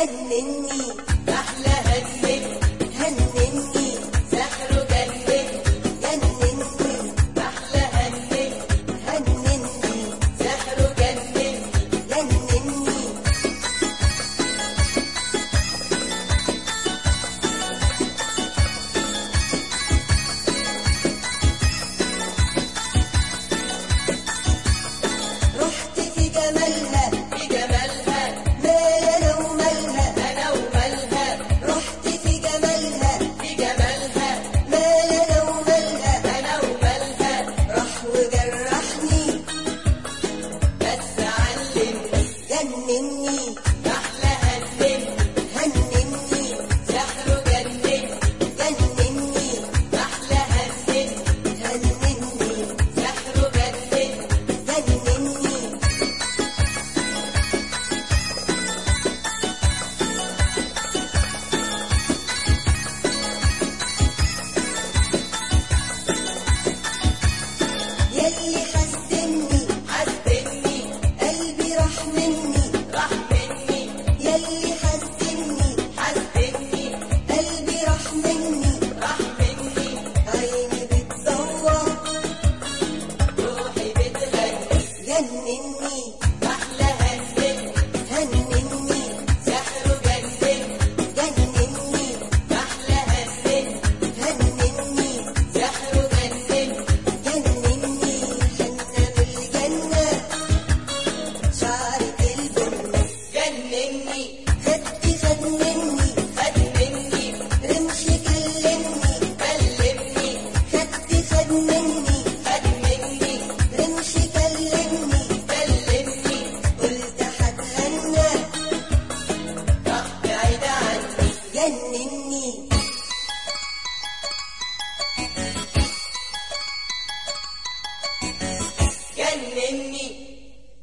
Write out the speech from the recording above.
جنني أحلى هنني هنني سحره جنني جنني أحلى هنني هنني سحره جنني جنني رحت في جمالها في جمالها مال أنا ومالها أنا ومالها رحت في جمالها في جمالها مال أنا ومالها أنا ومالها راح وجرحني بس علمني جنني أحلى هنني هنني سحره جنني جنني أحلى هنني هنني سحره جنني جنني يلي حسدني حسدني قلبي راح مني راح مني يلي حسدني حسدني قلبي راح مني راح مني عيني بتدور روحي بتغني جنني أحلى هنني هنني سحره جنني جنني أحلى هنني هنني سحره جنني جنني حنة بالجنة شعرك البني جنني خدي خد مني رمشي كلمني كلمني خدي خد مني رمشي كلمني كلمني قلت هتهنى راح بعيد عني جنني